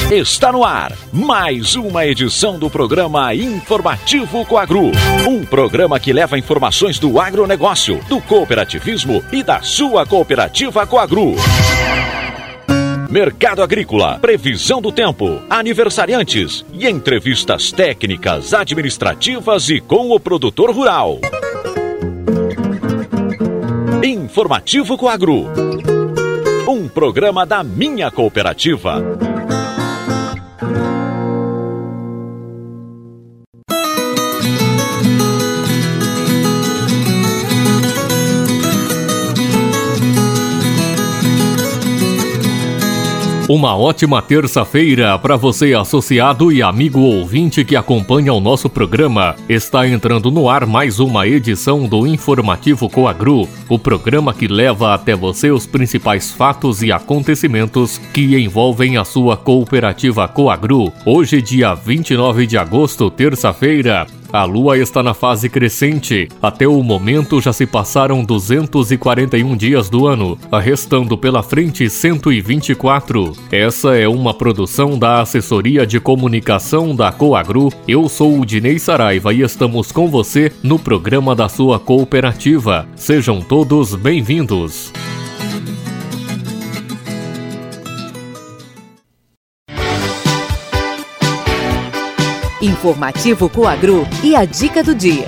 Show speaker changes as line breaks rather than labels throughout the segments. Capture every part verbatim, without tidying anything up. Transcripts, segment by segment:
Está no ar mais uma edição do programa Informativo Coagro. Um programa que leva informações do agronegócio, do cooperativismo e da sua cooperativa Coagro. Mercado agrícola, previsão do tempo, aniversariantes e entrevistas técnicas, administrativas e com o produtor rural. Informativo Coagro. Um programa da minha cooperativa.
Uma ótima terça-feira para você, associado e amigo ouvinte que acompanha o nosso programa. Está entrando no ar mais uma edição do Informativo Coagro, o programa que leva até você os principais fatos e acontecimentos que envolvem a sua cooperativa Coagro. Hoje, dia vinte e nove de agosto, terça-feira. A lua está na fase crescente. Até o momento já se passaram duzentos e quarenta e um dias do ano, restando pela frente cento e vinte e quatro. Essa é uma produção da Assessoria de Comunicação da Coagro. Eu sou o Dinei Saraiva e estamos com você no programa da sua cooperativa. Sejam todos bem-vindos.
Informativo Coagro e a dica do dia.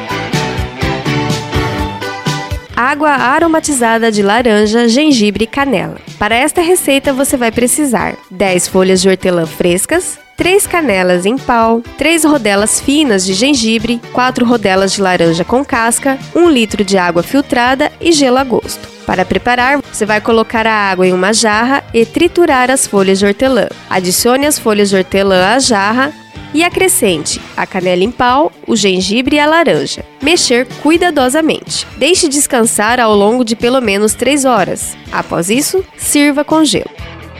Água aromatizada de laranja, gengibre e canela. Para esta receita você vai precisar dez folhas de hortelã frescas, três canelas em pau, três rodelas finas de gengibre, quatro rodelas de laranja com casca, um litro de água filtrada e gelo a gosto. Para preparar, você vai colocar a água em uma jarra e triturar as folhas de hortelã. Adicione as folhas de hortelã à jarra e acrescente a canela em pau, o gengibre e a laranja. Mexer cuidadosamente. Deixe descansar ao longo de pelo menos três horas. Após isso, sirva com gelo.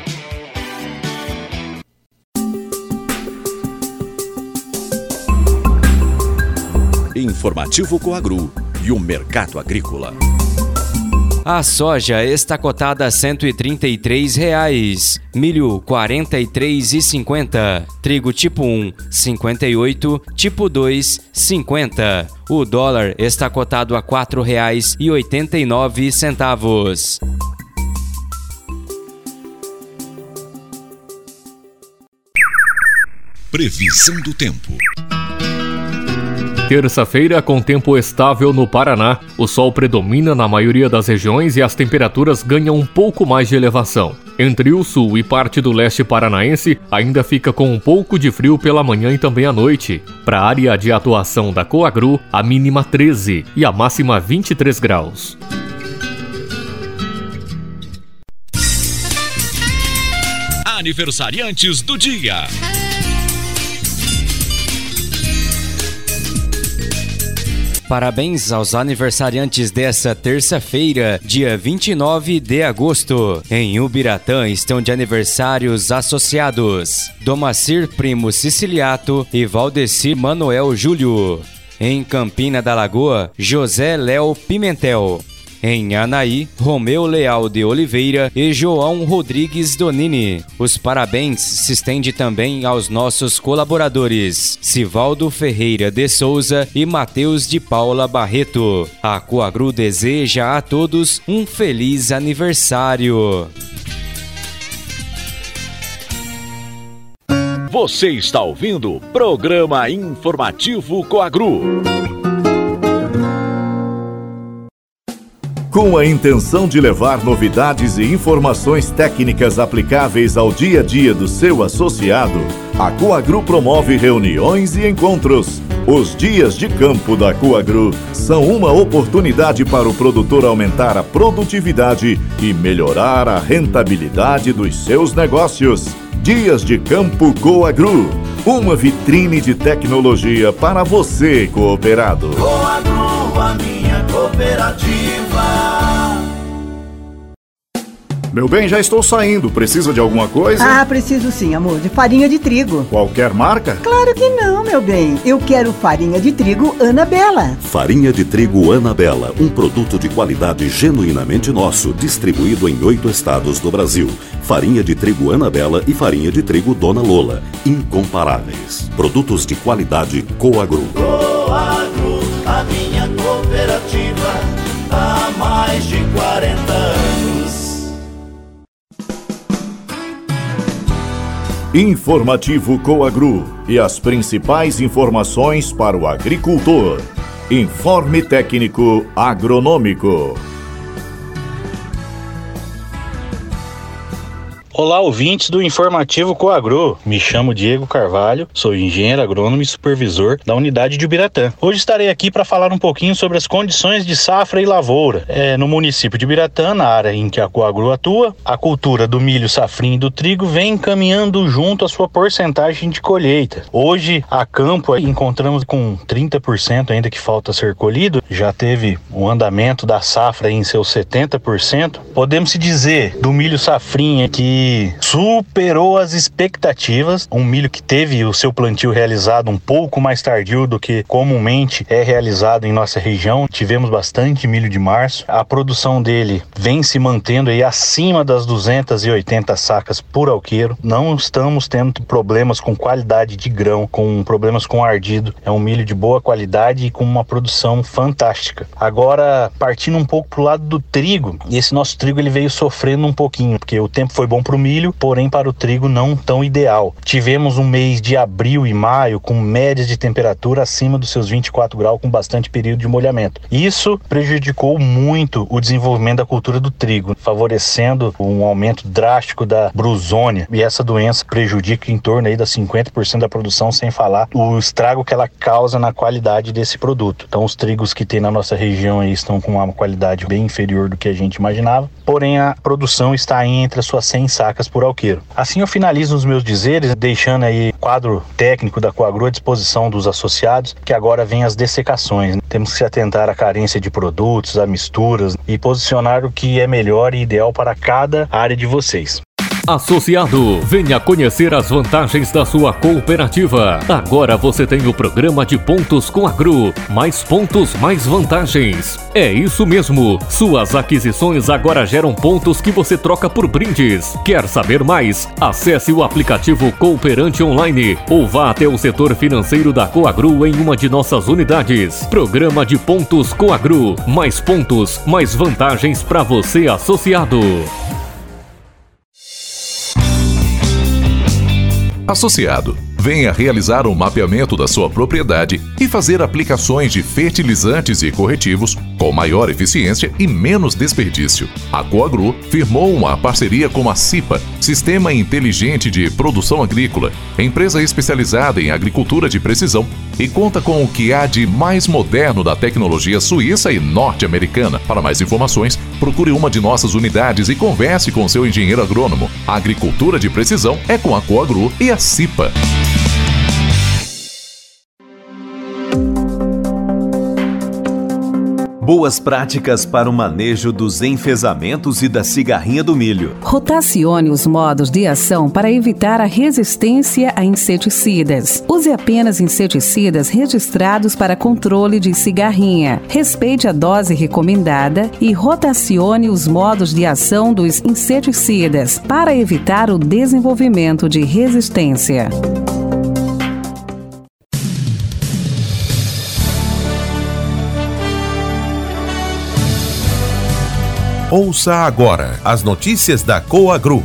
Informativo Coagro e o mercado agrícola.
A soja está cotada a cento e trinta e três reais, milho quarenta e três reais e cinquenta, trigo tipo um cinquenta e oito, tipo dois cinquenta. O dólar está cotado a quatro reais e oitenta e nove centavos.
Previsão do tempo.
Terça-feira com tempo estável no Paraná. O sol predomina na maioria das regiões e as temperaturas ganham um pouco mais de elevação. Entre o sul e parte do leste paranaense, ainda fica com um pouco de frio pela manhã e também à noite. Para a área de atuação da Coagro, a mínima treze e a máxima vinte e três graus.
Aniversariantes do dia.
Parabéns aos aniversariantes dessa terça-feira, dia vinte e nove de agosto. Em Ubiratã estão de aniversários associados Domacir Primo Siciliato e Valdecir Manuel Júlio. Em Campina da Lagoa, José Léo Pimentel. Em Anaí, Romeu Leal de Oliveira e João Rodrigues Donini. Os parabéns se estendem também aos nossos colaboradores Sivaldo Ferreira de Souza e Matheus de Paula Barreto. A Coagro deseja a todos um feliz aniversário.
Você está ouvindo o programa Informativo Coagro.
Com a intenção de levar novidades e informações técnicas aplicáveis ao dia a dia do seu associado, a Coagro promove reuniões e encontros. Os dias de campo da Coagro são uma oportunidade para o produtor aumentar a produtividade e melhorar a rentabilidade dos seus negócios. Dias de Campo Coagro, uma vitrine de tecnologia para você, cooperado.
Coagro, a minha cooperativa.
Meu bem, já estou saindo. Precisa de alguma coisa?
Ah, preciso sim, amor. De farinha de trigo.
Qualquer marca?
Claro que não, meu bem. Eu quero farinha de trigo Anabela.
Farinha de trigo Anabela, um produto de qualidade genuinamente nosso, distribuído em oito estados do Brasil. Farinha de trigo Anabela e farinha de trigo Dona Lola, incomparáveis. Produtos de qualidade Coagro.
Coagro, a minha cooperativa, há mais de quarenta anos.
Informativo Coagro e as principais informações para o agricultor. Informe técnico agronômico.
Olá, ouvintes do Informativo Coagro. Me chamo Diego Carvalho, sou engenheiro agrônomo e supervisor da unidade de Ubiratã. Hoje estarei aqui para falar um pouquinho sobre as condições de safra e lavoura. É, no município de Ubiratã, na área em que a Coagro atua, a cultura do milho, safrinha e do trigo vem caminhando junto à sua porcentagem de colheita. Hoje, a campo, encontramos com trinta por cento ainda que falta ser colhido. Já teve um andamento da safra em seus setenta por cento. Podemos se dizer do milho safrinha que superou as expectativas, um milho que teve o seu plantio realizado um pouco mais tardio do que comumente é realizado em nossa região. Tivemos bastante milho de março, a produção dele vem se mantendo aí acima das duzentas e oitenta sacas por alqueiro. Não estamos tendo problemas com qualidade de grão, com problemas com ardido. É um milho de boa qualidade e com uma produção fantástica. Agora, partindo um pouco pro lado do trigo, esse nosso trigo ele veio sofrendo um pouquinho, porque o tempo foi bom pro milho, porém para o trigo não tão ideal. Tivemos um mês de abril e maio com médias de temperatura acima dos seus vinte e quatro graus, com bastante período de molhamento. Isso prejudicou muito o desenvolvimento da cultura do trigo, favorecendo um aumento drástico da brusônia, e essa doença prejudica em torno aí das cinquenta por cento da produção, sem falar o estrago que ela causa na qualidade desse produto. Então os trigos que tem na nossa região aí estão com uma qualidade bem inferior do que a gente imaginava, porém a produção está aí entre as suas cem sacas por alqueiro. Assim eu finalizo os meus dizeres, deixando aí o quadro técnico da Coagro à disposição dos associados, que agora vem as dessecações. Temos que se atentar à carência de produtos, a misturas e posicionar o que é melhor e ideal para cada área de vocês.
Associado, venha conhecer as vantagens da sua cooperativa. Agora você tem o programa de pontos Coagro. Mais pontos, mais vantagens. É isso mesmo. Suas aquisições agora geram pontos que você troca por brindes. Quer saber mais? Acesse o aplicativo Cooperante Online ou vá até o setor financeiro da Coagro em uma de nossas unidades. Programa de pontos Coagro. Mais pontos, mais vantagens para você, associado.
Associado, venha realizar um mapeamento da sua propriedade e fazer aplicações de fertilizantes e corretivos com maior eficiência e menos desperdício. A Coagro firmou uma parceria com a CIPA, Sistema Inteligente de Produção Agrícola, empresa especializada em agricultura de precisão, e conta com o que há de mais moderno da tecnologia suíça e norte-americana. Para mais informações, procure uma de nossas unidades e converse com seu engenheiro agrônomo. A agricultura de precisão é com a Coagro e a CIPA.
Boas práticas para o manejo dos enfesamentos e da cigarrinha do milho.
Rotacione os modos de ação para evitar a resistência a inseticidas. Use apenas inseticidas registrados para controle de cigarrinha. Respeite a dose recomendada e rotacione os modos de ação dos inseticidas para evitar o desenvolvimento de resistência.
Ouça agora as notícias da Coagro.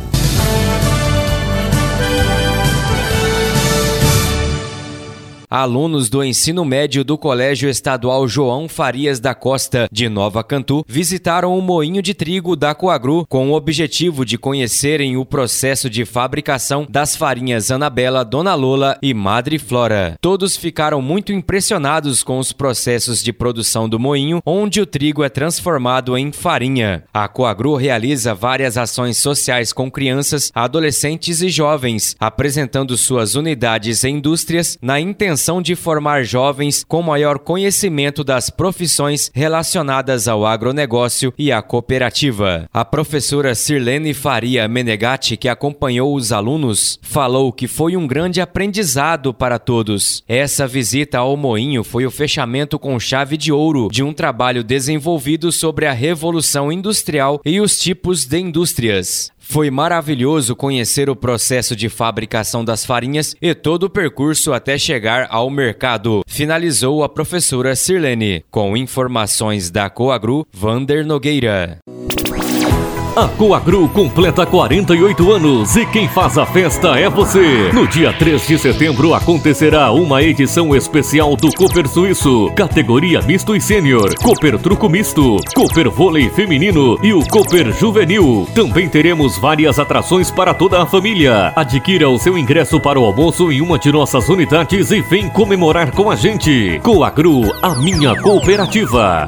Alunos do ensino médio do Colégio Estadual João Farias da Costa, de Nova Cantu, visitaram o moinho de trigo da Coagro com o objetivo de conhecerem o processo de fabricação das farinhas Anabela, Dona Lola e Madre Flora. Todos ficaram muito impressionados com os processos de produção do moinho, onde o trigo é transformado em farinha. A Coagro realiza várias ações sociais com crianças, adolescentes e jovens, apresentando suas unidades e indústrias na intenção intenção de formar jovens com maior conhecimento das profissões relacionadas ao agronegócio e à cooperativa. A professora Sirlene Faria Menegatti, que acompanhou os alunos, falou que foi um grande aprendizado para todos. Essa visita ao moinho foi o fechamento com chave de ouro de um trabalho desenvolvido sobre a Revolução Industrial e os tipos de indústrias. Foi maravilhoso conhecer o processo de fabricação das farinhas e todo o percurso até chegar ao mercado, finalizou a professora Sirlene. Com informações da Coagru, Vander Nogueira.
A Coagru completa quarenta e oito anos e quem faz a festa é você. No dia três de setembro acontecerá uma edição especial do Cooper Suíço, categoria misto e sênior, Cooper Truco Misto, Cooper Vôlei Feminino e o Cooper Juvenil. Também teremos várias atrações para toda a família. Adquira o seu ingresso para o almoço em uma de nossas unidades e vem comemorar com a gente. Coagru, a minha cooperativa.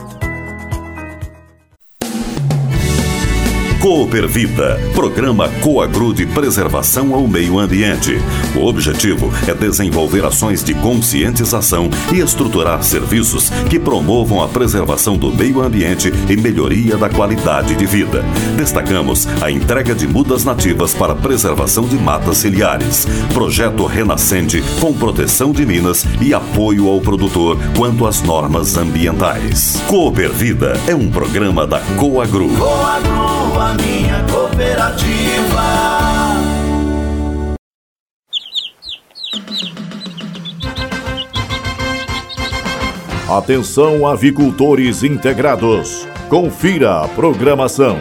Cooper Vida, programa Coagru de preservação ao meio ambiente. O objetivo é desenvolver ações de conscientização e estruturar serviços que promovam a preservação do meio ambiente e melhoria da qualidade de vida. Destacamos a entrega de mudas nativas para preservação de matas ciliares, projeto renascente com proteção de minas e apoio ao produtor quanto às normas ambientais. Cooper Vida é um programa da Coagru.
Coagru, a minha cooperativa.
Atenção, avicultores integrados. Confira a programação.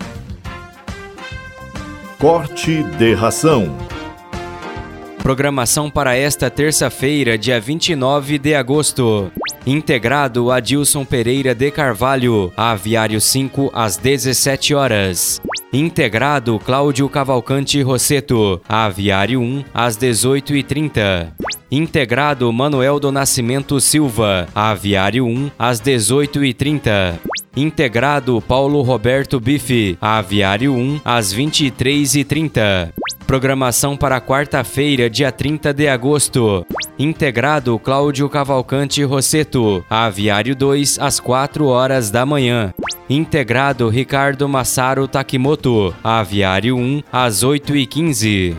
Corte de ração.
Programação para esta terça-feira, dia vinte e nove de agosto. Integrado Adilson Pereira de Carvalho, Aviário cinco, às dezessete horas. Integrado Cláudio Cavalcante Rosseto, Aviário um, às dezoito e trinta. Integrado Manuel do Nascimento Silva, Aviário um, às dezoito e trinta. Integrado Paulo Roberto Bife, Aviário um, às vinte e três e trinta. Programação para quarta-feira, dia trinta de agosto. Integrado Cláudio Cavalcante Rosseto, Aviário dois, às quatro horas da manhã. Integrado Ricardo Massaro Takimoto, Aviário um, às oito e quinze.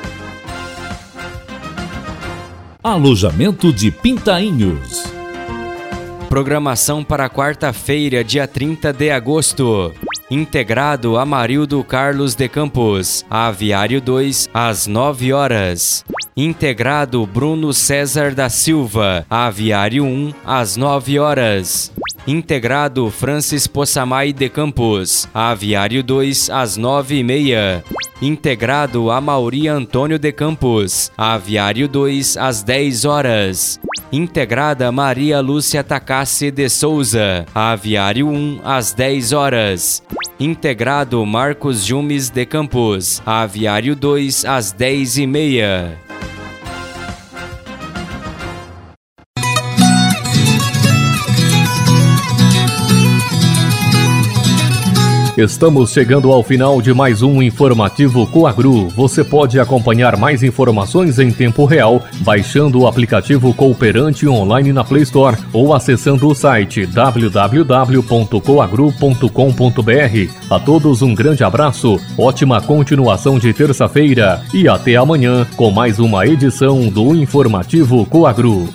Alojamento de Pintainhos.
Programação para quarta-feira, dia trinta de agosto. Integrado Amarildo Carlos de Campos, Aviário dois, às nove horas. Integrado Bruno César da Silva, Aviário um, às nove horas. Integrado Francis Possamay de Campos, Aviário dois, às nove e meia. Integrado Amauri Antônio de Campos, Aviário dois, às dez horas. Integrada Maria Lúcia Takassi de Souza, Aviário um, às dez horas. Integrado Marcos Jumes de Campos, Aviário dois, às dez e meia.
Estamos chegando ao final de mais um informativo Coagru. Você pode acompanhar mais informações em tempo real baixando o aplicativo Cooperante online na Play Store ou acessando o site w w w ponto coagru ponto com ponto b r. A todos um grande abraço, ótima continuação de terça-feira e até amanhã com mais uma edição do informativo Coagru.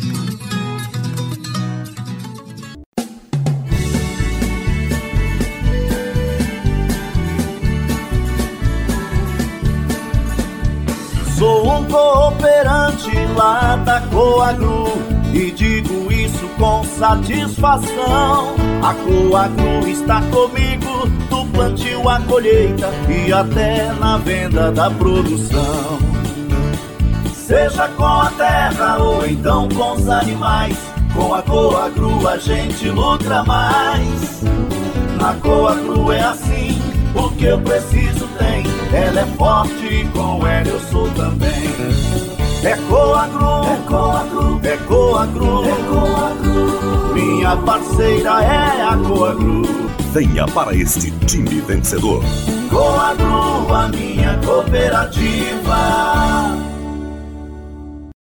Sou um cooperante lá da Coagru e digo isso com satisfação. A Coagru está comigo do plantio à colheita e até na venda da produção. Seja com a terra ou então com os animais, com a Coagru a gente lucra mais. Na Coagru é assim, o que eu preciso tem. Ela é forte e com ela eu sou também. É Coagru, é Coagru, é Coagru, é Coagru. Minha parceira é a Coagru.
Venha para este time vencedor.
Coagru, a minha cooperativa.